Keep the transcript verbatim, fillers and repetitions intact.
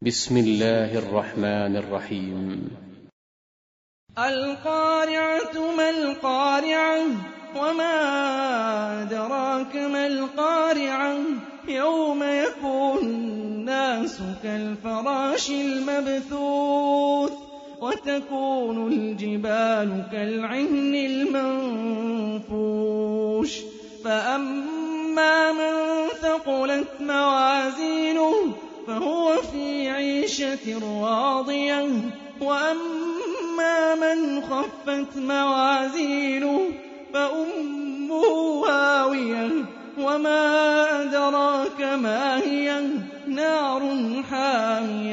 بسم الله الرحمن الرحيم. القارعة ما القارعة وما أدراك ما القارعة يوم يكون الناس كالفراش المبثوث وتكون الجبال كالعهن المنفوش فأما من ثقلت موازينه فهو في عيشة راضية وأما من خفت موازينه فأمه هاوية وما أدراك ما هي نار حامية